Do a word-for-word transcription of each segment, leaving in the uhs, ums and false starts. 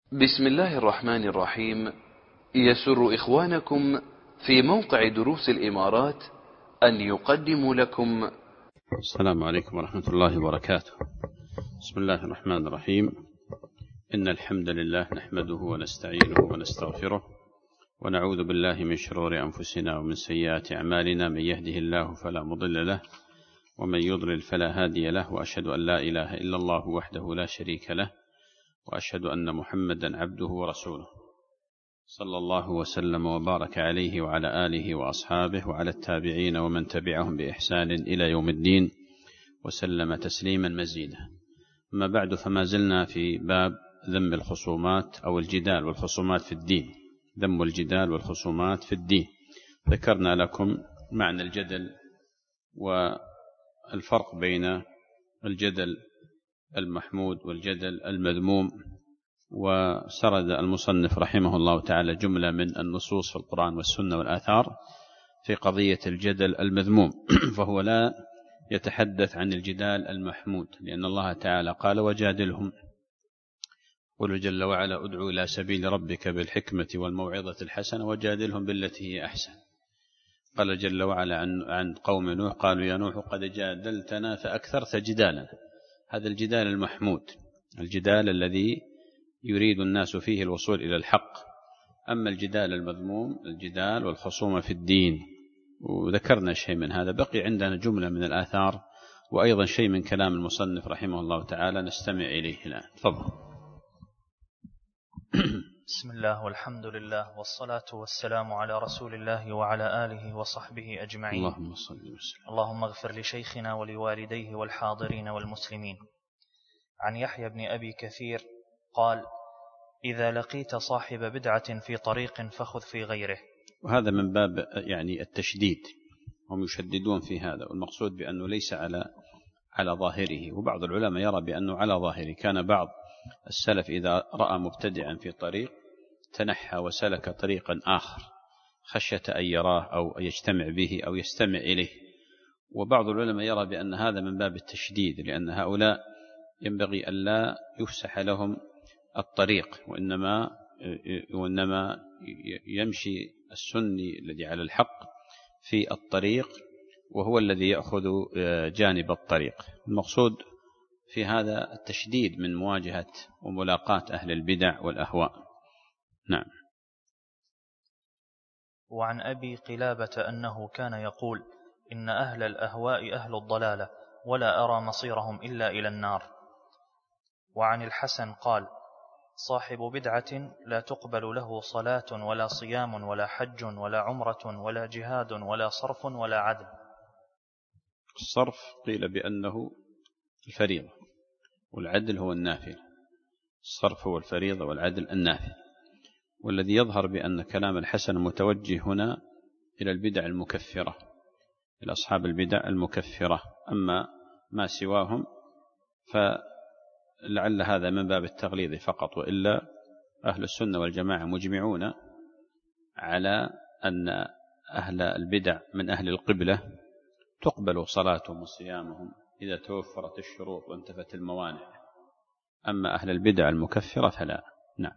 بسم الله الرحمن الرحيم. يسر إخوانكم في موقع دروس الإمارات أن يقدموا لكم. السلام عليكم ورحمة الله وبركاته. بسم الله الرحمن الرحيم. إن الحمد لله نحمده ونستعينه ونستغفره ونعوذ بالله من شرور أنفسنا ومن سيئات أعمالنا. من يهده الله فلا مضل له ومن يضلل فلا هادي له، وأشهد أن لا إله إلا الله وحده لا شريك له، وأشهد أن محمدا عبده ورسوله، صلى الله وسلم وبارك عليه وعلى آله وأصحابه وعلى التابعين ومن تبعهم بإحسان إلى يوم الدين وسلم تسليما مزيدا. أما بعد، فما زلنا في باب ذم الخصومات أو الجدال والخصومات في الدين. ذم الجدال والخصومات في الدين. ذكرنا لكم معنى الجدل والفرق بين الجدل المحمود والجدل المذموم، وسرد المصنف رحمه الله تعالى جملة من النصوص في القرآن والسنة والآثار في قضية الجدل المذموم. فهو لا يتحدث عن الجدال المحمود، لأن الله تعالى قال: وجادلهم. قل جل وعلا: ادعو إلى سبيل ربك بالحكمة والموعظة الحسنة وجادلهم بالتي هي أحسن. قال جل وعلا عن, عن قوم نوح: قالوا يا نوح قد جادلتنا فأكثرت جدالنا. هذا الجدال المحمود، الجدال الذي يريد الناس فيه الوصول إلى الحق. أما الجدال المذموم الجدال والخصومة في الدين، وذكرنا شيء من هذا. بقي عندنا جملة من الآثار وأيضا شيء من كلام المصنف رحمه الله تعالى نستمع إليه الآن. تفضل. بسم الله والحمد لله والصلاة والسلام على رسول الله وعلى آله وصحبه أجمعين. اللهم صل وسلم. اللهم اغفر لشيخنا ولوالديه والحاضرين والمسلمين. عن يحيى بن أبي كثير قال: إذا لقيت صاحب بدعة في طريق فخذ في غيره. وهذا من باب يعني التشديد، هم يشددون في هذا، والمقصود بأنه ليس على على ظاهره. وبعض العلماء يرى بأنه على ظاهره. كان بعض السلف إذا رأى مبتدعا في طريق تنحى وسلك طريقا آخر خشية أن يراه أو يجتمع به أو يستمع إليه. وبعض العلماء يرى بأن هذا من باب التشديد، لأن هؤلاء ينبغي أن لا يفسح لهم الطريق، وإنما وإنما يمشي السني الذي على الحق في الطريق، وهو الذي يأخذ جانب الطريق. المقصود في هذا التشديد من مواجهة وملاقاة أهل البدع والأهواء. نعم. وعن أبي قلابة أنه كان يقول: إن أهل الأهواء أهل الضلالة، ولا أرى مصيرهم إلا إلى النار. وعن الحسن قال: صاحب بدعة لا تقبل له صلاة ولا صيام ولا حج ولا عمرة ولا جهاد ولا صرف ولا عدل. الصرف قيل بأنه الفريضة، والعدل هو النافل. الصرف هو الفريضة والعدل النافل. والذي يظهر بأن كلام الحسن متوجه هنا إلى البدع المكفرة، إلى أصحاب البدع المكفرة. أما ما سواهم فلعل هذا من باب التغليظ فقط، وإلا أهل السنة والجماعة مجمعون على أن أهل البدع من أهل القبلة تقبل صلاتهم وصيامهم إذا توفرت الشروط وانتفت الموانع. أما أهل البدع المكفرة فلا. نعم.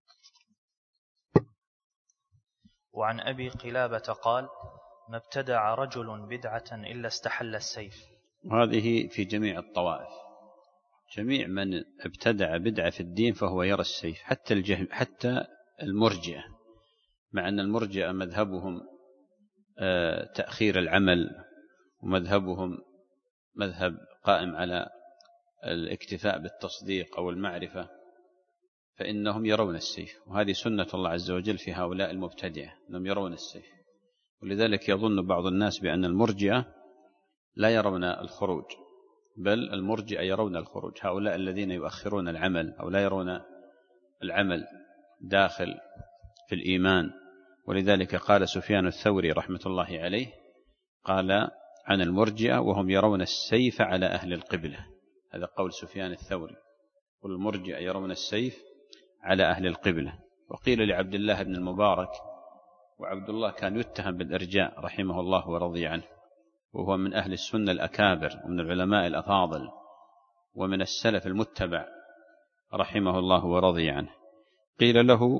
وعن أبي قلابة قال: ما ابتدع رجل بدعة إلا استحل السيف. وهذه في جميع الطوائف. جميع من ابتدع بدعة في الدين فهو يرى السيف، حتى الجهم حتى المرجئة، مع أن المرجئة مذهبهم تأخير العمل، ومذهبهم مذهب قائم على الاكتفاء بالتصديق أو المعرفة، فإنهم يرون السيف. وهذه سنة الله عز وجل في هؤلاء المبتدعة، أنهم يرون السيف. ولذلك يظن بعض الناس بأن المرجئة لا يرون الخروج، بل المرجئة يرون الخروج. هؤلاء الذين يؤخرون العمل أو لا يرون العمل داخل في الإيمان. ولذلك قال سفيان الثوري رحمة الله عليه، قال عن المرجئة: وهم يرون السيف على أهل القبلة. هذا قول سفيان الثوري. والمرجئة يرون السيف على أهل القبلة. وقيل لعبد الله بن المبارك، وعبد الله كان يتهم بالإرجاء رحمه الله ورضي عنه، وهو من أهل السنة الأكابر ومن العلماء الأفاضل ومن السلف المتبع رحمه الله ورضي عنه. قيل له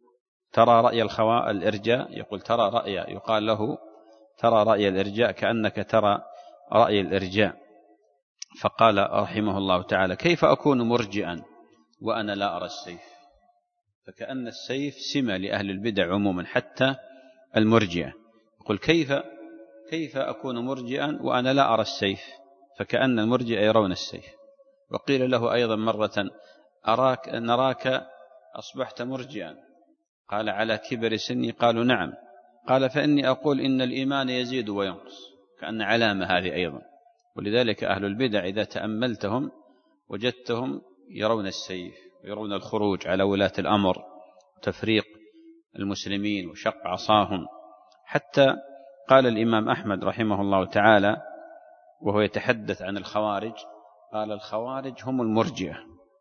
ترى رأي الخوا الإرجاء، يقول ترى رأي، يقال له ترى رأي الإرجاء كأنك ترى رأي الإرجاء. فقال رحمه الله تعالى كيف أكون مرجئا وأنا لا أرى السيف؟ فكأن السيف سمة لأهل البدع عموما حتى المرجئة. يقول كيف كيف أكون مرجئا وأنا لا أرى السيف؟ فكأن المرجئة يرون السيف. وقيل له أيضا مرة أراك نراك أصبحت مرجئا، قال على كبر سني؟ قالوا نعم. قال فإني أقول إن الإيمان يزيد وينقص، كأن علامة هذه أيضا. ولذلك أهل البدع إذا تأملتهم وجدتهم يرون السيف ويرون الخروج على ولاة الأمر وتفريق المسلمين وشق عصاهم. حتى قال الإمام أحمد رحمه الله تعالى وهو يتحدث عن الخوارج، قال الخوارج هم المرجئة،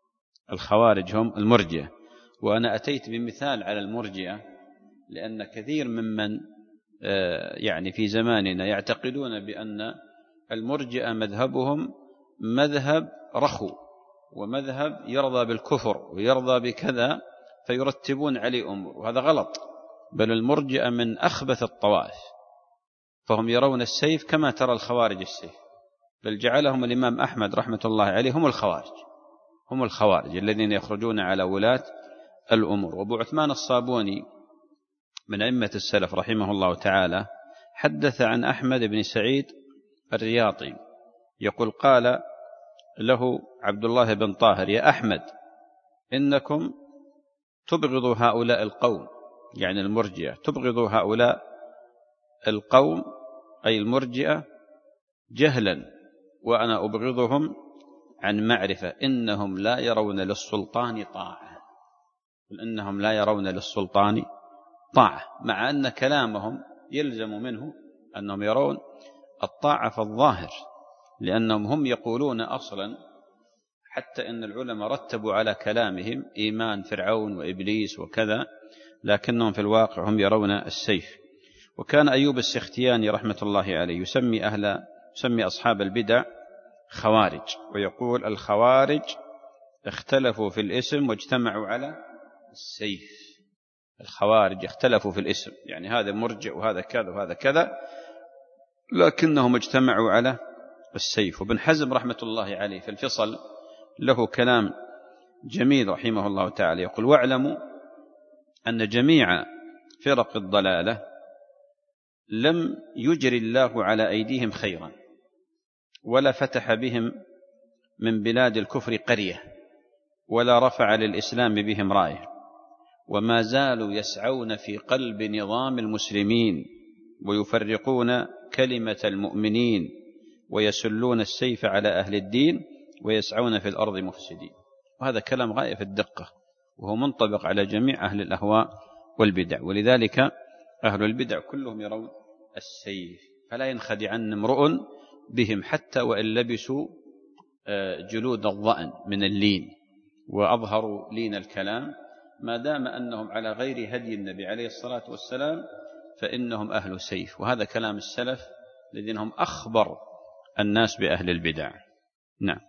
الخوارج هم المرجئة. وأنا أتيت بمثال على المرجئة لأن كثير ممن يعني في زماننا يعتقدون بأن المرجئة مذهبهم مذهب رخو ومذهب يرضى بالكفر ويرضى بكذا فيرتبون عليه أمور، وهذا غلط. بل المرجئة من أخبث الطوائف، فهم يرون السيف كما ترى الخوارج السيف، بل جعلهم الإمام أحمد رحمة الله عليه هم الخوارج، هم الخوارج الذين يخرجون على ولاة الأمور. وأبو عثمان الصابوني من أئمة السلف رحمه الله تعالى حدث عن أحمد بن سعيد الرياطي يقول قال له عبد الله بن طاهر يا أحمد إنكم تبغضوا هؤلاء القوم، يعني المرجئة، تبغضوا هؤلاء القوم أي المرجئة جهلا، وأنا أبغضهم عن معرفة، إنهم لا يرون للسلطان طاعة، إنهم لا يرون للسلطان طاعة، مع أن كلامهم يلزم منه أنهم يرون الطاعة في الظاهر، لأنهم هم يقولون أصلا حتى إن العلماء رتبوا على كلامهم إيمان فرعون وإبليس وكذا، لكنهم في الواقع هم يرون السيف. وكان أيوب السختياني رحمة الله عليه يسمي أهل يسمي أصحاب البدع خوارج، ويقول الخوارج اختلفوا في الاسم واجتمعوا على السيف. الخوارج اختلفوا في الاسم، يعني هذا مرجئ وهذا كذا وهذا كذا، لكنهم اجتمعوا على السيف. وابن حزم رحمة الله عليه في الفصل له كلام جميل رحمه الله تعالى يقول واعلموا أن جميع فرق الضلالة لم يجري الله على أيديهم خيرا ولا فتح بهم من بلاد الكفر قرية ولا رفع للإسلام بهم راية، وما زالوا يسعون في قلب نظام المسلمين ويفرقون كلمة المؤمنين ويسلون السيف على أهل الدين ويسعون في الأرض مفسدين. وهذا كلام غاية في الدقة، وهو منطبق على جميع أهل الأهواء والبدع. ولذلك أهل البدع كلهم يرون السيف، فلا ينخدعن امرؤ بهم حتى وإن لبسوا جلود الضأن من اللين وأظهروا لين الكلام، ما دام أنهم على غير هدي النبي عليه الصلاة والسلام فإنهم أهل سيف. وهذا كلام السلف الذين هم أخبر الناس بأهل البدع. نعم.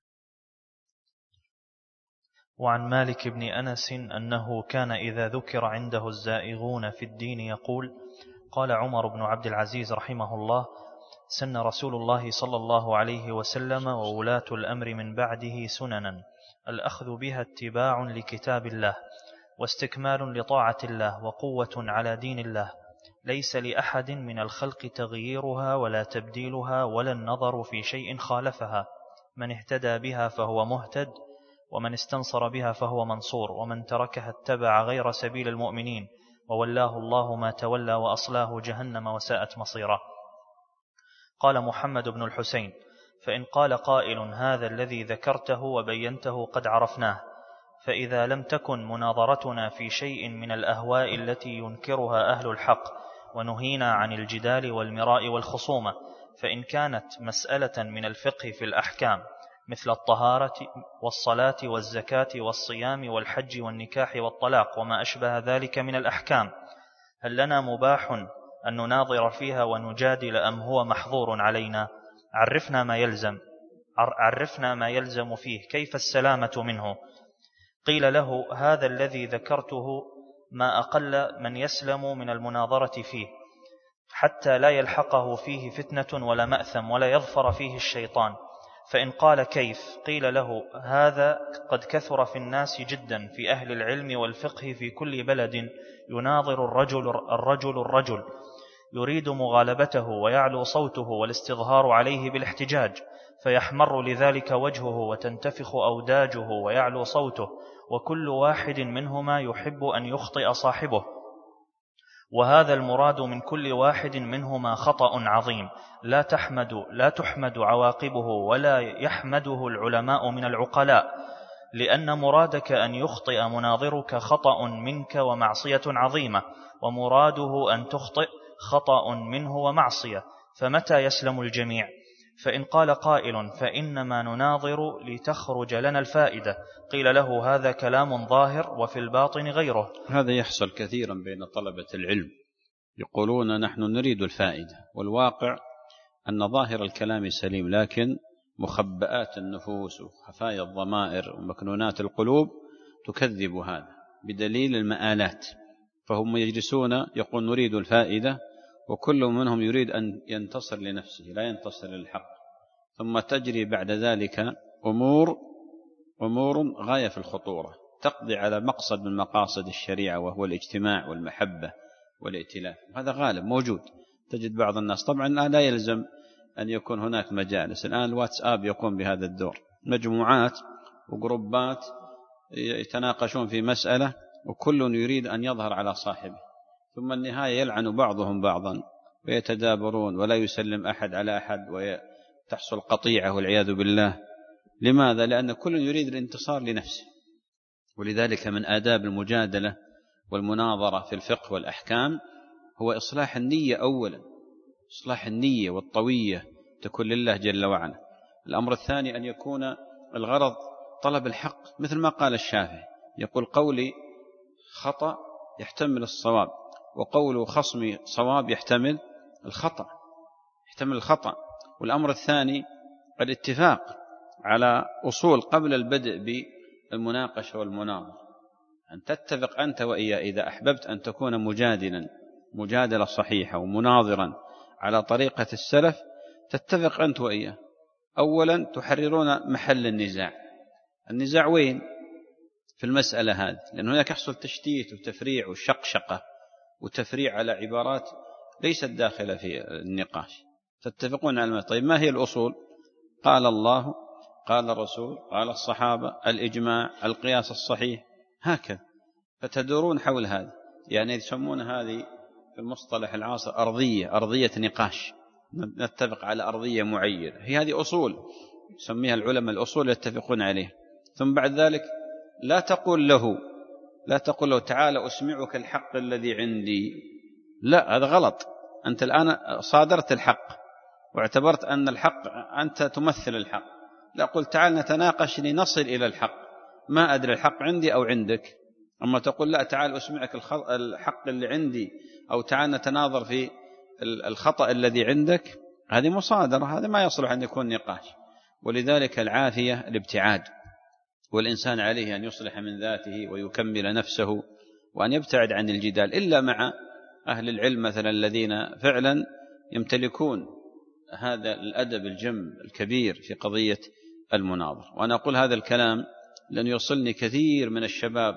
وعن مالك بن أنس أنه كان إذا ذكر عنده الزائغون في الدين يقول قال عمر بن عبد العزيز رحمه الله سن رسول الله صلى الله عليه وسلم وولاة الأمر من بعده سننا الأخذ بها اتباع لكتاب الله واستكمال لطاعة الله وقوة على دين الله، ليس لأحد من الخلق تغييرها ولا تبديلها ولا النظر في شيء خالفها، من اهتدى بها فهو مهتد ومن استنصر بها فهو منصور، ومن تركها اتبع غير سبيل المؤمنين وولاه الله ما تولى وأصلاه جهنم وساءت مصيره. قال محمد بن الحسين فإن قال قائل هذا الذي ذكرته وبينته قد عرفناه، فإذا لم تكن مناظرتنا في شيء من الأهواء التي ينكرها أهل الحق ونهينا عن الجدال والمراء والخصومة، فإن كانت مسألة من الفقه في الأحكام مثل الطهارة والصلاة والزكاة والصيام والحج والنكاح والطلاق وما أشبه ذلك من الأحكام، هل لنا مباح أن نناظر فيها ونجادل أم هو محظور علينا؟ عرفنا ما يلزم عرفنا ما يلزم فيه، كيف السلامة منه؟ قيل له: هذا الذي ذكرته ما أقل من يسلم من المناظرة فيه، حتى لا يلحقه فيه فتنة ولا مأثم ولا يظفر فيه الشيطان. فإن قال: كيف؟ قيل له: هذا قد كثر في الناس جدا، في أهل العلم والفقه في كل بلد، يناظر الرجل الرجل الرجل يريد مغالبته ويعلو صوته والاستظهار عليه بالاحتجاج، فيحمر لذلك وجهه وتنتفخ أوداجه ويعلو صوته، وكل واحد منهما يحب أن يخطئ صاحبه، وهذا المراد من كل واحد منهما خطأ عظيم لا تحمد لا تحمد عواقبه ولا يحمده العلماء من العقلاء، لأن مرادك أن يخطئ مناظرك خطأ منك ومعصية عظيمة، ومراده أن تخطئ خطأ منه ومعصية، فمتى يسلم الجميع؟ فإن قال قائل: فإنما نناظر لتخرج لنا الفائدة، قيل له: هذا كلام ظاهر وفي الباطن غيره. هذا يحصل كثيرا بين طلبة العلم، يقولون نحن نريد الفائدة، والواقع أن ظاهر الكلام سليم، لكن مخبئات النفوس وخفايا الضمائر ومكنونات القلوب تكذب هذا بدليل المآلات. فهم يجلسون يقول نريد الفائدة، وكل منهم يريد أن ينتصر لنفسه لا ينتصر للحق، ثم تجري بعد ذلك أمور أمور غاية في الخطورة تقضي على مقصد من مقاصد الشريعة، وهو الاجتماع والمحبة والائتلاف. هذا غالب موجود، تجد بعض الناس. طبعا لا يلزم أن يكون هناك مجالس، الآن الواتساب يقوم بهذا الدور، مجموعات وجروبات يتناقشون في مسألة وكل يريد أن يظهر على صاحبه، ثم النهاية يلعن بعضهم بعضا ويتدابرون ولا يسلم أحد على أحد وتحصل قطيعة والعياذ بالله. لماذا؟ لأن كل يريد الانتصار لنفسه. ولذلك من آداب المجادلة والمناظرة في الفقه والأحكام هو إصلاح النية أولا، إصلاح النية والطوية تكون لله جل وعلا. الأمر الثاني أن يكون الغرض طلب الحق، مثل ما قال الشافعي، يقول قولي خطأ يحتمل الصواب، وقول خصمي صواب يحتمل الخطأ يحتمل الخطأ. والأمر الثاني الاتفاق على أصول قبل البدء بالمناقشة والمناظرة، أن تتفق أنت وإياه إذا أحببت أن تكون مجادلا مجادلة صحيحة ومناظرا على طريقة السلف، تتفق أنت وإياه. أولا تحررون محل النزاع. النزاع وين؟ في المسألة هذه، لأن هناك يحصل تشتيت وتفريع وشقشقة وتفريع على عبارات ليست داخلة في النقاش. تتفقون على طيب ما هي الأصول؟ قال الله، قال الرسول، قال الصحابة، الإجماع، القياس الصحيح، هكذا. فتدورون حول هذا، يعني يسمون هذه في المصطلح العاصر أرضية أرضية نقاش، نتفق على أرضية معينة، هي هذه أصول يسميها العلماء الأصول يتفقون عليه. ثم بعد ذلك لا تقول له لا تقول له تعال أسمعك الحق الذي عندي، لا، هذا غلط. أنت الآن صادرت الحق واعتبرت أن الحق أنت تمثل الحق. لا، قل تعال نتناقش لنصل إلى الحق، ما أدري الحق عندي أو عندك. أما تقول لا تعال أسمعك الحق اللي عندي، أو تعال نتناظر في الخطأ الذي عندك، هذه مصادرة، هذا ما يصلح أن يكون نقاش. ولذلك العافية الابتعاد، والإنسان عليه أن يصلح من ذاته ويكمل نفسه وأن يبتعد عن الجدال، إلا مع أهل العلم مثلا الذين فعلا يمتلكون هذا الأدب الجم الكبير في قضية المناظر. وأنا أقول هذا الكلام لأن يوصلني كثير من الشباب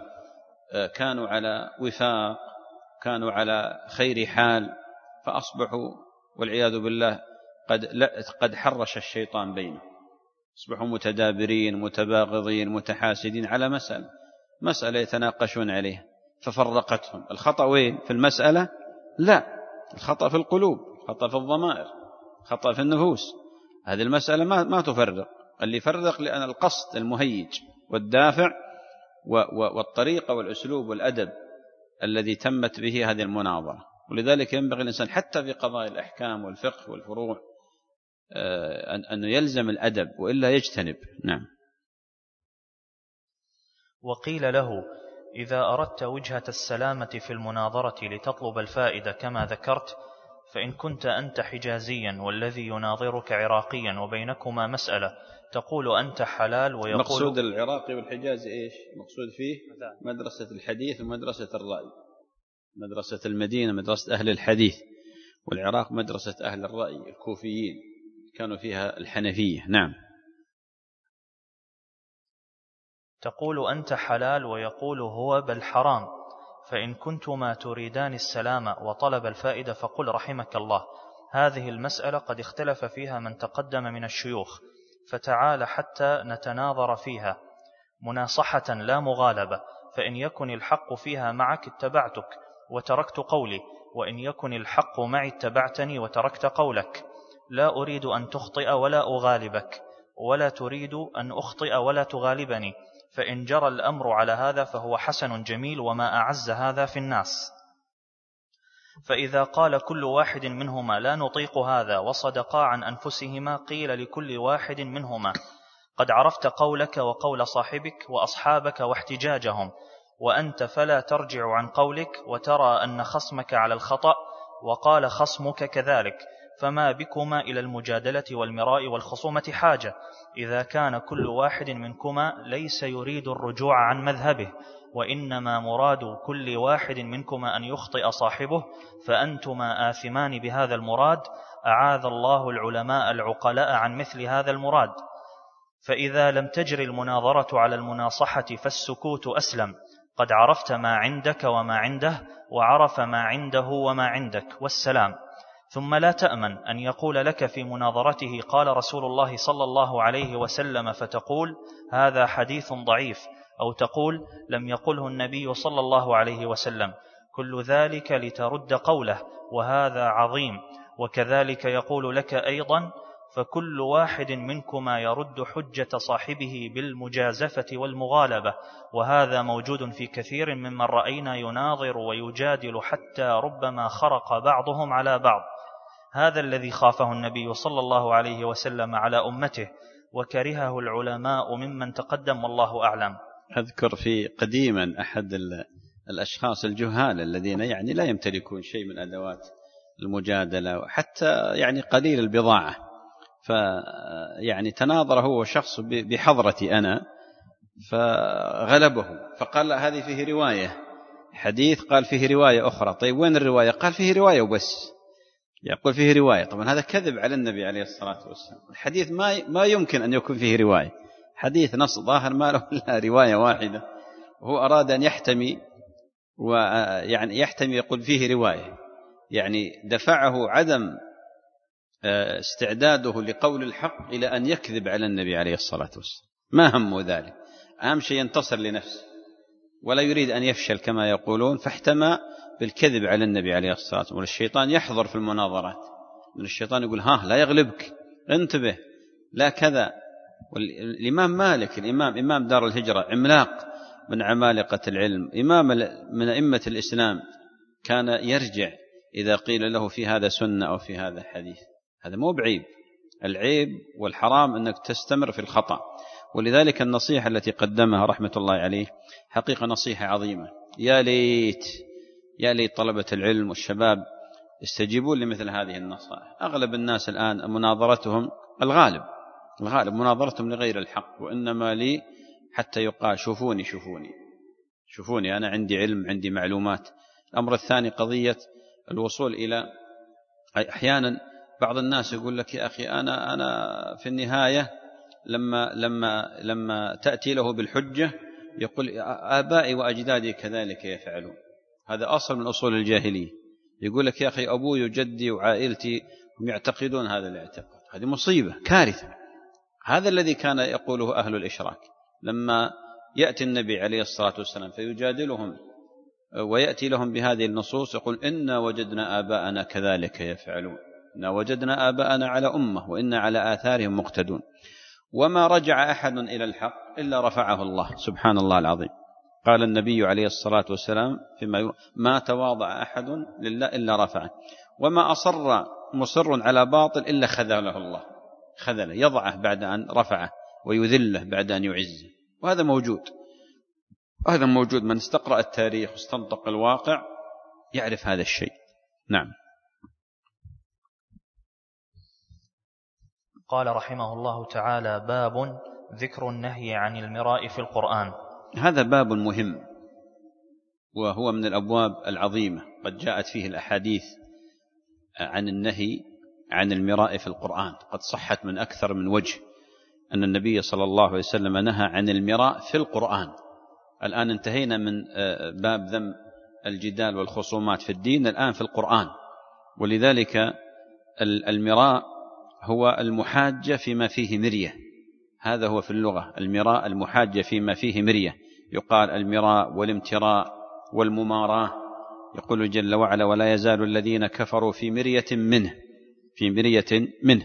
كانوا على وفاق، كانوا على خير حال، فأصبحوا والعياذ بالله قد قد حرش الشيطان بينهم، أصبحوا متدابرين متباغضين متحاسدين على مسألة مسألة يتناقشون عليها، ففرقتهم. الخطأ وين؟ في المسألة؟ لا، الخطأ في القلوب، الخطأ في الضمائر، الخطأ في النفوس. هذه المسألة ما ما تفرق. اللي يفرق لأن القصد المهيج والدافع والطريقة والأسلوب والأدب الذي تمت به هذه المناظرة. ولذلك ينبغي الإنسان حتى في قضايا الأحكام والفقه والفروع أن يلزم الأدب وإلا يجتنب. نعم. وقيل له: إذا أردت وجهة السلامة في المناظرة لتطلب الفائدة كما ذكرت، فإن كنت أنت حجازيا والذي يناظرك عراقيا وبينكما مسألة تقول أنت حلال ويقول مقصود العراقي والحجازي إيش؟ مقصود فيه مدرسة الحديث ومدرسة الرأي، مدرسة المدينة مدرسة أهل الحديث، والعراق مدرسة أهل الرأي الكوفيين كانوا فيها الحنفية. نعم. تقول أنت حلال ويقول هو بل حرام، فإن كنتما تريدان السلام وطلب الفائدة فقل رحمك الله. هذه المسألة قد اختلف فيها من تقدم من الشيوخ، فتعال حتى نتناظر فيها مناصحة لا مغالبة، فإن يكن الحق فيها معك اتبعتك وتركت قولي، وإن يكن الحق معي اتبعتني وتركت قولك. لا أريد أن تخطئ ولا أغالبك، ولا تريد أن أخطئ ولا تغالبني، فإن جرى الأمر على هذا فهو حسن جميل، وما أعز هذا في الناس. فإذا قال كل واحد منهما لا نطيق هذا وصدقا عن أنفسهما، قيل لكل واحد منهما قد عرفت قولك وقول صاحبك وأصحابك واحتجاجهم، وأنت فلا ترجع عن قولك وترى أن خصمك على الخطأ وقال خصمك كذلك، فما بكما إلى المجادلة والمراء والخصومة حاجة، إذا كان كل واحد منكما ليس يريد الرجوع عن مذهبه، وإنما مراد كل واحد منكما أن يخطئ صاحبه، فأنتما آثمان بهذا المراد، أعاذ الله العلماء العقلاء عن مثل هذا المراد. فإذا لم تجري المناظرة على المناصحة فالسكوت أسلم، قد عرفت ما عندك وما عنده، وعرف ما عنده وما عندك، والسلام. ثم لا تأمن أن يقول لك في مناظرته قال رسول الله صلى الله عليه وسلم فتقول هذا حديث ضعيف، أو تقول لم يقله النبي صلى الله عليه وسلم، كل ذلك لترد قوله، وهذا عظيم. وكذلك يقول لك أيضا فكل واحد منكما يرد حجة صاحبه بالمجازفة والمغالبة، وهذا موجود في كثير ممن رأينا يناظر ويجادل حتى ربما خرق بعضهم على بعض. هذا الذي خافه النبي صلى الله عليه وسلم على أمته، وكرهه العلماء ممن تقدم، والله أعلم. أذكر في قديما أحد الأشخاص الجهال الذين يعني لا يمتلكون شيء من أدوات المجادلة وحتى يعني قليل البضاعة، فيعني تناظر هو شخص بحضرتي أنا فغلبه، فقال لا هذه فيه رواية حديث، قال فيه رواية أخرى. طيب وين الرواية؟ قال فيه رواية وبس، يقول فيه رواية. طبعا هذا كذب على النبي عليه الصلاة والسلام، الحديث ما ما يمكن أن يكون فيه رواية، حديث نص ظاهر ما له إلا رواية واحدة، وهو أراد أن يحتمي ويعني يحتمي يقول فيه رواية، يعني دفعه عدم استعداده لقول الحق إلى أن يكذب على النبي عليه الصلاة والسلام، ما همه ذلك، أهم شيء ينتصر لنفسه ولا يريد أن يفشل كما يقولون، فاحتمى بالكذب على النبي عليه الصلاة والسلام. والشيطان يحضر في المناظرات، من الشيطان يقول ها لا يغلبك، انتبه، لا كذا. والإمام مالك، الإمام إمام دار الهجرة، عملاق من عمالقة العلم، إمام من أئمة الإسلام، كان يرجع إذا قيل له في هذا سنة أو في هذا حديث. هذا مو بعيب، العيب والحرام أنك تستمر في الخطأ. ولذلك النصيحة التي قدمها رحمة الله عليه حقيقة نصيحة عظيمة. يا ليت يا ليت طلبة العلم والشباب يستجيبون لمثل هذه النصائح. أغلب الناس الآن مناظرتهم الغالب الغالب مناظرتهم لغير الحق، وإنما لي حتى يقال شوفوني شوفوني شوفوني أنا عندي علم، عندي معلومات. الأمر الثاني قضية الوصول إلى، أحيانا بعض الناس يقول لك يا أخي أنا أنا في النهاية لما لما لما تأتي له بالحجة يقول آبائي وأجدادي كذلك يفعلون. هذا أصل من أصول الجاهلية. يقول لك يا أخي أبوي وجدي وعائلتي هم يعتقدون هذا الاعتقاد. هذه مصيبة كارثة. هذا الذي كان يقوله أهل الإشراك، لما يأتي النبي عليه الصلاة والسلام فيجادلهم ويأتي لهم بهذه النصوص يقول إنا وجدنا آباءنا كذلك يفعلون، إنا وجدنا آباءنا على أمة وإنا على آثارهم مقتدون. وما رجع أحد إلى الحق إلا رفعه الله سبحان الله العظيم. قال النبي عليه الصلاة والسلام فيما ما تواضع أحد لله إلا رفعه، وما أصر مصر على باطل إلا خذله الله، خذله يضعه بعد أن رفعه ويذله بعد أن يعزه. وهذا موجود، هذا موجود، من استقرأ التاريخ واستنطق الواقع يعرف هذا الشيء. نعم. قال رحمه الله تعالى: باب ذكر النهي عن المراء في القرآن. هذا باب مهم، وهو من الأبواب العظيمة، قد جاءت فيه الأحاديث عن النهي عن المراء في القرآن، قد صحت من أكثر من وجه أن النبي صلى الله عليه وسلم نهى عن المراء في القرآن. الآن انتهينا من باب ذم الجدال والخصومات في الدين، الآن في القرآن. ولذلك المراء هو المحاجة فيما فيه مرية، هذا هو في اللغة المراء، المحاجة فيما فيه مرية. يقال المراء والامتراء والمماراة. يقول جل وعلا: ولا يزال الذين كفروا في مرية منه، في مرية منه.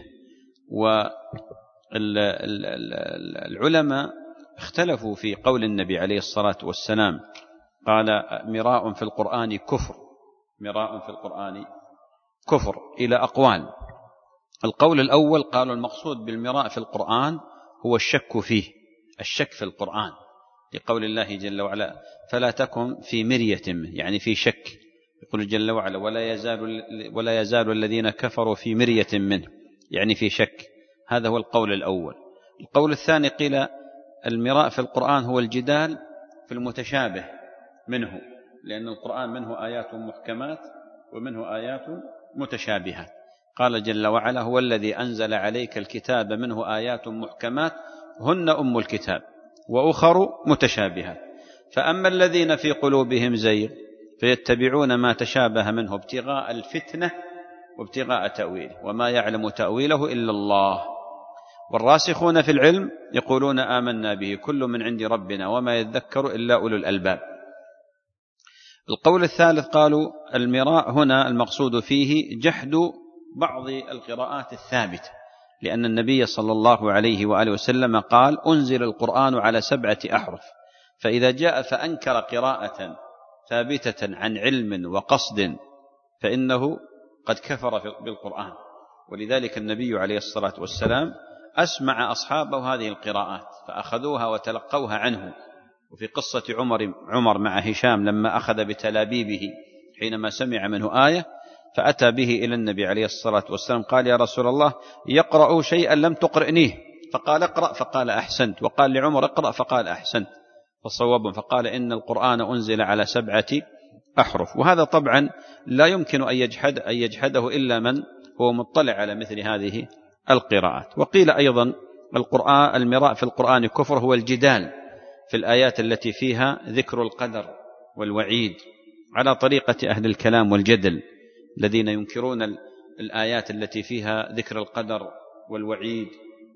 والعلماء اختلفوا في قول النبي عليه الصلاة والسلام، قال: مراء في القرآن كفر، مراء في القرآن كفر، إلى أقوال. القول الأول قالوا المقصود بالمراء في القرآن هو الشك فيه، الشك في القرآن، لقول الله جل وعلا: فلا تكن في مرية منه، يعني في شك. يقول جل وعلا: ولا يزال, ولا يزال الذين كفروا في مرية منه، يعني في شك. هذا هو القول الأول. القول الثاني قيل المراء في القرآن هو الجدال في المتشابه منه، لأن القرآن منه آيات محكمات ومنه آيات متشابهات. قال جل وعلا: هو الذي أنزل عليك الكتاب منه آيات محكمات هن أم الكتاب وأخر متشابهات، فأما الذين في قلوبهم زيغ فيتبعون ما تشابه منه ابتغاء الفتنة وابتغاء تأويله وما يعلم تأويله إلا الله، والراسخون في العلم يقولون آمنا به كل من عند ربنا وما يذكر إلا أولو الألباب. القول الثالث قالوا المراء هنا المقصود فيه جحد بعض القراءات الثابتة، لأن النبي صلى الله عليه وآله وسلم قال: أنزل القرآن على سبعة أحرف، فإذا جاء فأنكر قراءة ثابتة عن علم وقصد فإنه قد كفر بالقرآن. ولذلك النبي عليه الصلاة والسلام أسمع أصحابه هذه القراءات فأخذوها وتلقوها عنه. وفي قصة عمر, عمر مع هشام لما أخذ بتلابيبه حينما سمع منه آية فأتى به إلى النبي عليه الصلاة والسلام قال: يا رسول الله، يقرأ شيئا لم تقرئنيه، فقال: اقرأ، فقال: أحسنت. وقال لعمر: اقرأ، فقال: أحسنت. فصوب فقال: إن القرآن أنزل على سبعة أحرف. وهذا طبعا لا يمكن أن يجحد أن يجحده إلا من هو مطلع على مثل هذه القراءات. وقيل أيضا القرآن المراء في القرآن كفر هو الجدال في الآيات التي فيها ذكر القدر والوعيد، على طريقة أهل الكلام والجدل الذين ينكرون الآيات التي فيها ذكر القدر والوعيد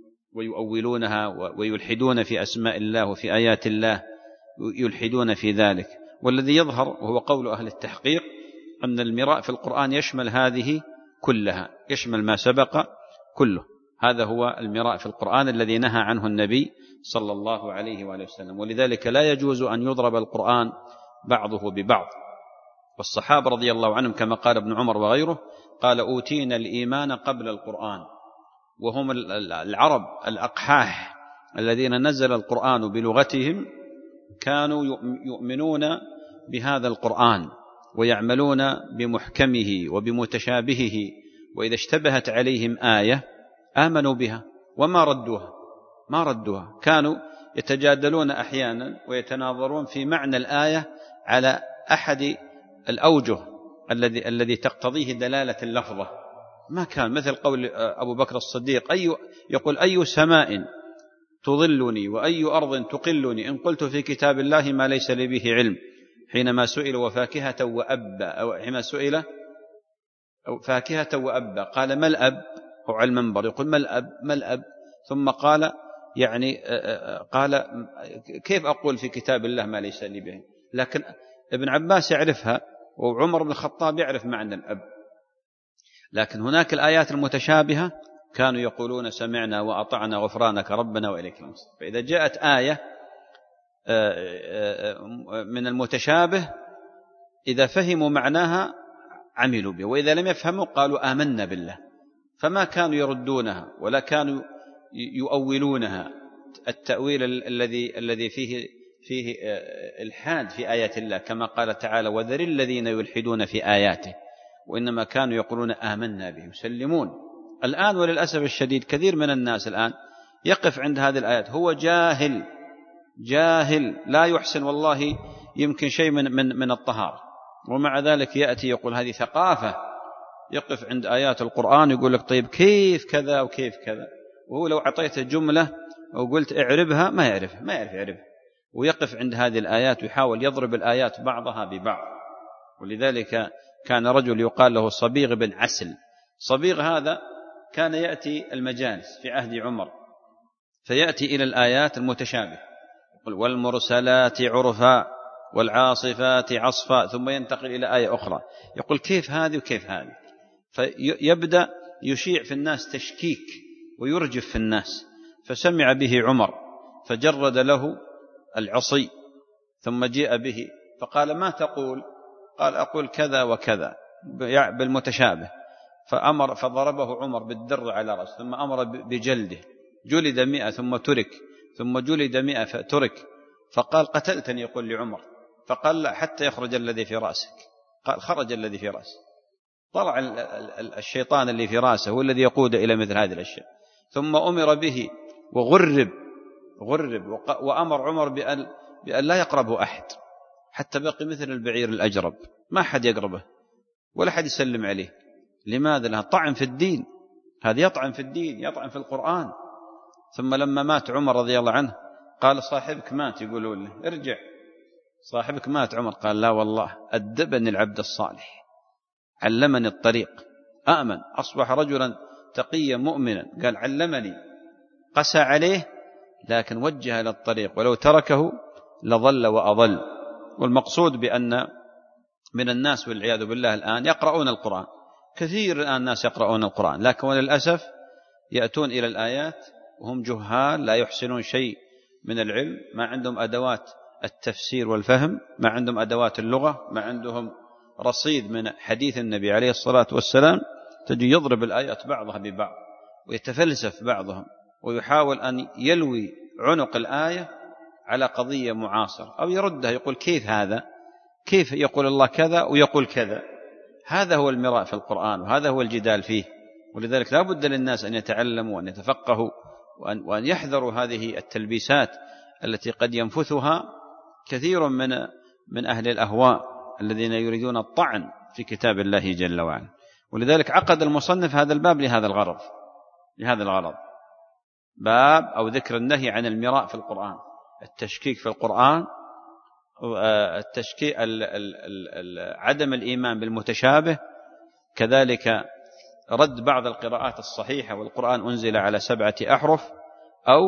ويؤولونها ويلحدون في أسماء الله وفي آيات الله، يلحدون في ذلك. والذي يظهر وهو قول أهل التحقيق أن المراء في القرآن يشمل هذه كلها، يشمل ما سبق كله. هذا هو المراء في القرآن الذي نهى عنه النبي صلى الله عليه وآله وسلم. ولذلك لا يجوز أن يضرب القرآن بعضه ببعض. والصحابة رضي الله عنهم كما قال ابن عمر وغيره قال: أوتينا الإيمان قبل القرآن. وهم العرب الأقحاح الذين نزل القرآن بلغتهم كانوا يؤمنون بهذا القرآن ويعملون بمحكمه وبمتشابهه، وإذا اشتبهت عليهم آية آمنوا بها وما ردوها ما ردوها كانوا يتجادلون أحيانا ويتناظرون في معنى الآية على أحد الأوجه الذي الذي تقتضيه دلالة اللفظة. ما كان مثل قول أبو بكر الصديق أي يقول: أي سماء تظلني وأي أرض تقلني إن قلت في كتاب الله ما ليس لي به علم، حينما سئل وفاكهة وأبا، أو حينما سئل فاكهة وأبا قال: ما الأب؟ هو على المنبر يقول: ما الأب؟ ما الأب؟ ثم قال يعني قال: كيف أقول في كتاب الله ما ليس لي به؟ لكن ابن عباس يعرفها وعمر بن الخطاب يعرف معنى الأب. لكن هناك الآيات المتشابهة كانوا يقولون: سمعنا وأطعنا غفرانك ربنا وإليك المصير. فإذا جاءت آية من المتشابه إذا فهموا معناها عملوا به، وإذا لم يفهموا قالوا آمنا بالله. فما كانوا يردونها ولا كانوا يؤولونها التأويل الذي الذي فيه فيه الحاد في آيات الله، كما قال تعالى: وذر الذين يلحدون في آياته، وإنما كانوا يقولون آمنا به، يسلمون الآن وللأسف الشديد كثير من الناس الآن يقف عند هذه الآيات، هو جاهل جاهل لا يحسن والله يمكن شيء من, من, من الطهارة، ومع ذلك يأتي يقول هذه ثقافة، يقف عند آيات القرآن يقول لك طيب كيف كذا وكيف كذا، وهو لو أعطيته جملة أو قلت اعربها ما يعرفها ما يعرف يعرفها، ويقف عند هذه الآيات ويحاول يضرب الآيات بعضها ببعض. ولذلك كان رجل يقال له صبيغ بن عسل. صبيغ هذا كان يأتي المجالس في عهد عمر فيأتي إلى الآيات المتشابهة، يقول والمرسلات عرفا والعاصفات عصفا، ثم ينتقل إلى آية أخرى يقول كيف هذه وكيف هذه، فيبدأ يشيع في الناس تشكيك ويرجف في الناس. فسمع به عمر فجرد له العصي ثم جاء به فقال ما تقول؟ قال أقول كذا وكذا بالمتشابه. فأمر فضربه عمر بالدر على رأسه ثم أمر بجلده، جلد مئة ثم ترك، ثم جلد مئة فترك. فقال قتلتني يقول لعمر، فقال لا حتى يخرج الذي في رأسك. قال خرج الذي في رأسه، طلع الشيطان اللي في رأسه هو الذي يقود إلى مثل هذه الأشياء. ثم أمر به وغرب غرب وأمر عمر بأن, بأن لا يقربه أحد، حتى بقي مثل البعير الأجرب، ما حد يقربه ولا حد يسلم عليه. لماذا؟ لها طعن في الدين، هذا يطعن في الدين، يطعن في القرآن. ثم لما مات عمر رضي الله عنه قال صاحبك مات، يقولوا له ارجع صاحبك مات. عمر قال لا والله أدبني العبد الصالح، علمني الطريق، آمن أصبح رجلا تقيا مؤمنا. قال علمني، قسى عليه لكن وجه إلى الطريق، ولو تركه لظل وأضل. والمقصود بأن من الناس والعياذ بالله الآن يقرؤون القرآن، كثير الآن الناس يقرؤون القرآن، لكن وللأسف يأتون إلى الآيات وهم جهال لا يحسنون شيء من العلم، ما عندهم أدوات التفسير والفهم، ما عندهم أدوات اللغة، ما عندهم رصيد من حديث النبي عليه الصلاة والسلام. تجي يضرب الآيات بعضها ببعض ويتفلسف بعضهم ويحاول أن يلوي عنق الآية على قضية معاصرة أو يردها، يقول كيف هذا، كيف يقول الله كذا ويقول كذا. هذا هو المراء في القرآن وهذا هو الجدال فيه. ولذلك لا بد للناس أن يتعلموا وأن يتفقهوا وأن, وأن يحذروا هذه التلبيسات التي قد ينفثها كثير من من أهل الأهواء الذين يريدون الطعن في كتاب الله جل وعلا. ولذلك عقد المصنف هذا الباب لهذا الغرض لهذا الغرض باب أو ذكر النهي عن المراء في القرآن، التشكيك في القرآن، التشكيك عدم الإيمان بالمتشابه، كذلك رد بعض القراءات الصحيحة والقرآن أنزل على سبعة أحرف، أو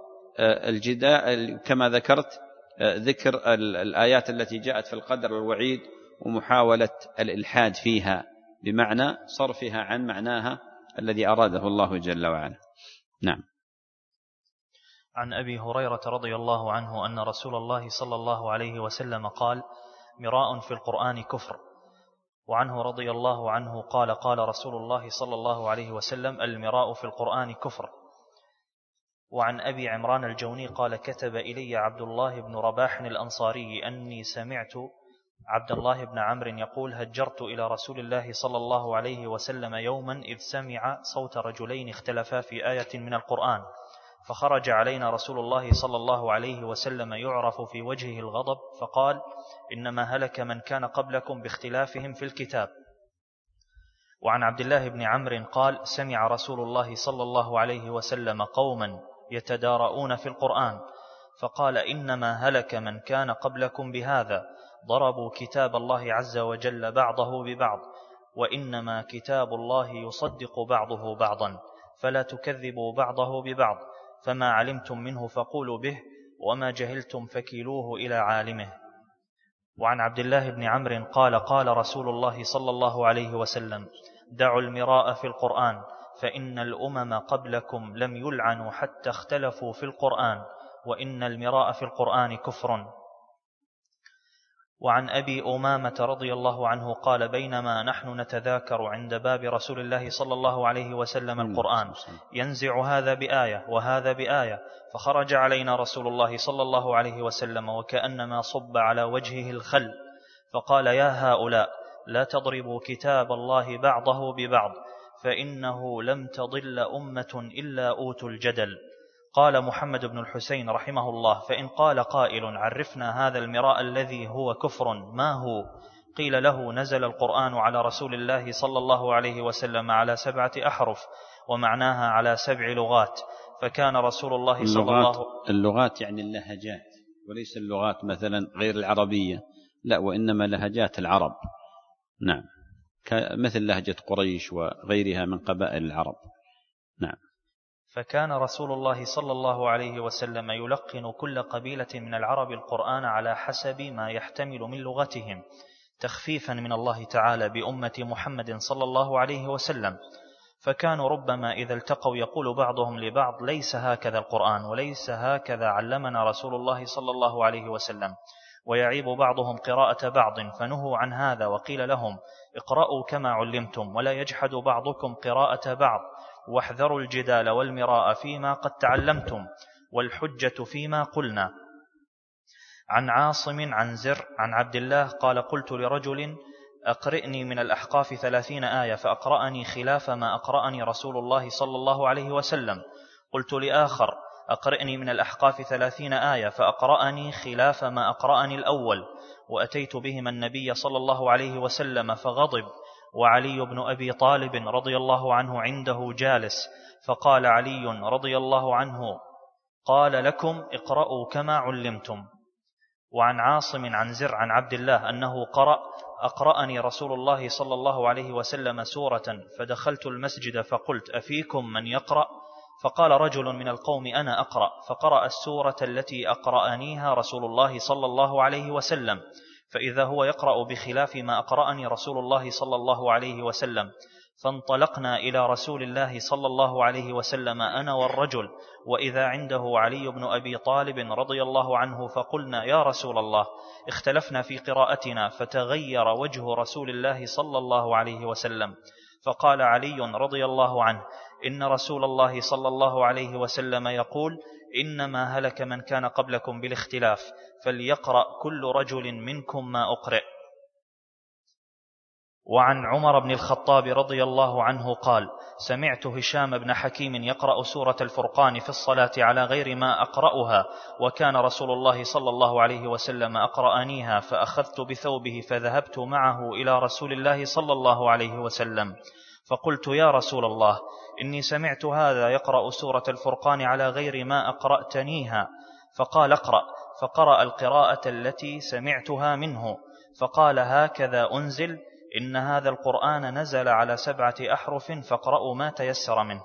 الجدال كما ذكرت ذكر الآيات التي جاءت في القدر والوعيد ومحاولة الإلحاد فيها بمعنى صرفها عن معناها الذي أراده الله جل وعلا. نعم. عن أبي هريرة رضي الله عنه أن رسول الله صلى الله عليه وسلم قال مراء في القرآن كفر. وعنه رضي الله عنه قال قال رسول الله صلى الله عليه وسلم المراء في القرآن كفر. وعن أبي عمران الجوني قال كتب إلي عبد الله بن رباح الأنصاري أني سمعت عبد الله بن عمرو يقول هجرت إلى رسول الله صلى الله عليه وسلم يوما إذ سمع صوت رجلين اختلفا في آية من القرآن، فخرج علينا رسول الله صلى الله عليه وسلم يعرف في وجهه الغضب فقال إنما هلك من كان قبلكم باختلافهم في الكتاب. وعن عبد الله بن عمرو قال سمع رسول الله صلى الله عليه وسلم قوما يتدارؤون في القرآن فقال إنما هلك من كان قبلكم بهذا، ضربوا كتاب الله عز وجل بعضه ببعض، وإنما كتاب الله يصدق بعضه بعضا، فلا تكذبوا بعضه ببعض، فما علمتم منه فقولوا به، وما جهلتم فكيلوه إلى عالمه. وعن عبد الله بن عمرو قال قال رسول الله صلى الله عليه وسلم دعوا المراء في القرآن فإن الأمم قبلكم لم يلعنوا حتى اختلفوا في القرآن، وإن المراء في القرآن كفر. وعن أبي أمامة رضي الله عنه قال بينما نحن نتذاكر عند باب رسول الله صلى الله عليه وسلم القرآن ينزع هذا بآية وهذا بآية، فخرج علينا رسول الله صلى الله عليه وسلم وكأنما صب على وجهه الخل، فقال يا هؤلاء لا تضربوا كتاب الله بعضه ببعض، فإنه لم تضل أمة إلا أوتوا الجدل. قال محمد بن الحسين رحمه الله: فإن قال قائل: عرفنا هذا المراء الذي هو كفر ما هو؟ قيل له: نزل القرآن على رسول الله صلى الله عليه وسلم على سبعة أحرف ومعناها على سبع لغات، فكان رسول الله صلى الله عليه وسلم. اللغات يعني اللهجات، وليس اللغات مثلا غير العربية، لا، وإنما لهجات العرب. نعم، مثل لهجة قريش وغيرها من قبائل العرب. نعم. فكان رسول الله صلى الله عليه وسلم يلقن كل قبيلة من العرب القرآن على حسب ما يحتمل من لغتهم، تخفيفا من الله تعالى بأمة محمد صلى الله عليه وسلم. فكانوا ربما إذا التقوا يقول بعضهم لبعض: ليس هكذا القرآن، وليس هكذا علمنا رسول الله صلى الله عليه وسلم. ويعيب بعضهم قراءة بعض، فنهوا عن هذا وقيل لهم: اقرأوا كما علمتم، ولا يجحد بعضكم قراءة بعض، واحذروا الجدال والمراء فيما قد تعلمتم، والحجة فيما قلنا. عن عاصم عن زر عن عبد الله قال: قلت لرجل: أقرئني من الأحقاف ثلاثين آية، فأقرأني خلاف ما أقرأني رسول الله صلى الله عليه وسلم. قلت لآخر: أقرئني من الأحقاف ثلاثين آية، فأقرأني خلاف ما أقرأني الأول. وأتيت بهما النبي صلى الله عليه وسلم فغضب، وعلي بن أبي طالب رضي الله عنه عنده جالس، فقال علي رضي الله عنه: قال لكم اقرأوا كما علمتم. وعن عاصم عن زر عن عبد الله أنه قرأ: أقرأني رسول الله صلى الله عليه وسلم سورة، فدخلت المسجد فقلت: أفيكم من يقرأ؟ فقال رجل من القوم: أنا أقرأ. فقرأ السورة التي أقرأنيها رسول الله صلى الله عليه وسلم، فإذا هو يقرأ بخلاف ما أقرأني رسول الله صلى الله عليه وسلم. فانطلقنا إلى رسول الله صلى الله عليه وسلم أنا والرجل، وإذا عنده علي بن أبي طالب رضي الله عنه، فقلنا: يا رسول الله، اختلفنا في قراءتنا. فتغير وجه رسول الله صلى الله عليه وسلم، فقال علي رضي الله عنه: إن رسول الله صلى الله عليه وسلم يقول: إنما هلك من كان قبلكم بالاختلاف، فليقرأ كل رجل منكم ما أقرئ. وعن عمر بن الخطاب رضي الله عنه قال: سمعت هشام بن حكيم يقرأ سورة الفرقان في الصلاة على غير ما أقرأها، وكان رسول الله صلى الله عليه وسلم أقرأنيها، فأخذت بثوبه فذهبت معه إلى رسول الله صلى الله عليه وسلم، فقلت: يا رسول الله، إني سمعت هذا يقرأ سورة الفرقان على غير ما أقرأتنيها. فقال: اقرأ. فقرأ القراءة التي سمعتها منه، فقال: هكذا أنزل، إن هذا القرآن نزل على سبعة أحرف، فاقرأوا ما تيسر منه.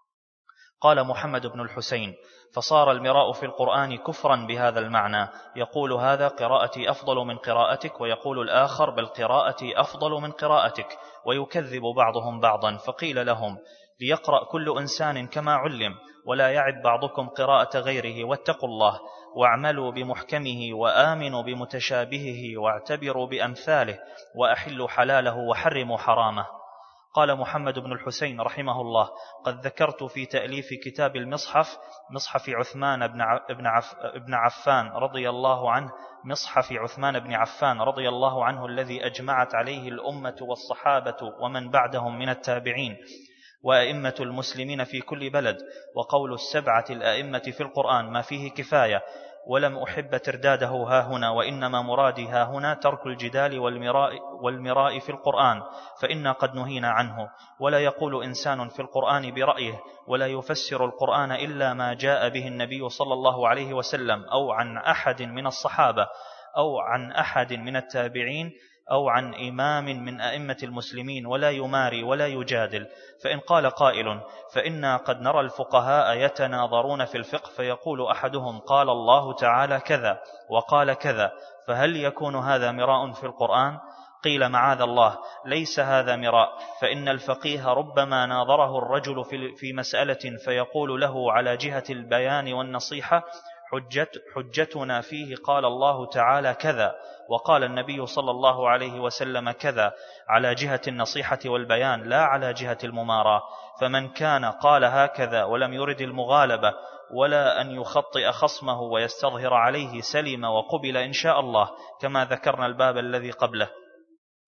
قال محمد بن الحسين: فصار المراء في القرآن كفرا بهذا المعنى، يقول هذا قراءتي أفضل من قراءتك، ويقول الآخر بل قراءتي أفضل من قراءتك، ويكذب بعضهم بعضا. فقيل لهم: ليقرأ كل إنسان كما علم، ولا يعب بعضكم قراءة غيره، واتقوا الله واعملوا بمحكمه، وآمنوا بمتشابهه، واعتبروا بأمثاله، وأحلوا حلاله وحرموا حرامه. قال محمد بن الحسين رحمه الله: قد ذكرت في تأليف كتاب المصحف، مصحف عثمان بن عف ابن عفان رضي الله عنه، مصحف عثمان بن عفان رضي الله عنه، الذي أجمعت عليه الأمة والصحابة ومن بعدهم من التابعين وأئمة المسلمين في كل بلد، وقول السبعة الأئمة في القرآن ما فيه كفاية، ولم أحب ترداده ها هنا، وإنما مرادي ها هنا ترك الجدال والمراء, والمراء في القرآن، فإنا قد نهينا عنه. ولا يقول إنسان في القرآن برأيه، ولا يفسر القرآن إلا ما جاء به النبي صلى الله عليه وسلم، أو عن أحد من الصحابة، أو عن أحد من التابعين، أو عن إمام من أئمة المسلمين، ولا يماري ولا يجادل. فإن قال قائل: فإنا قد نرى الفقهاء يتناظرون في الفقه، فيقول أحدهم: قال الله تعالى كذا وقال كذا، فهل يكون هذا مراء في القرآن؟ قيل: معاذ الله، ليس هذا مراء، فإن الفقيه ربما ناظره الرجل في مسألة فيقول له على جهة البيان والنصيحة: حجت حجتنا فيه قال الله تعالى كذا وقال النبي صلى الله عليه وسلم كذا، على جهة النصيحة والبيان لا على جهة المماراة. فمن كان قال هكذا ولم يرد المغالبة ولا أن يخطئ خصمه ويستظهر عليه، سلم وقبل إن شاء الله، كما ذكرنا الباب الذي قبله.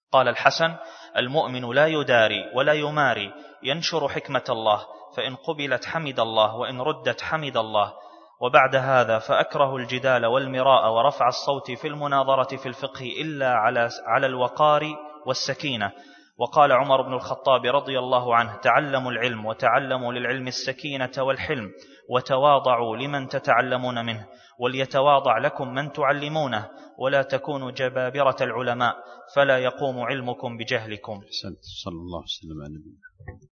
قال الحسن: المؤمن لا يداري ولا يماري، ينشر حكمة الله، فإن قبلت حمد الله، وإن ردت حمد الله. وبعد هذا فأكره الجدال والمراء ورفع الصوت في المناظرة في الفقه إلا على على الوقار والسكينة. وقال عمر بن الخطاب رضي الله عنه: تعلموا العلم، وتعلموا للعلم السكينة والحلم، وتواضعوا لمن تتعلمون منه، وليتواضع لكم من تعلمونه، ولا تكونوا جبابرة العلماء، فلا يقوم علمكم بجهلكم. صلى الله عليه وسلم على نبينا.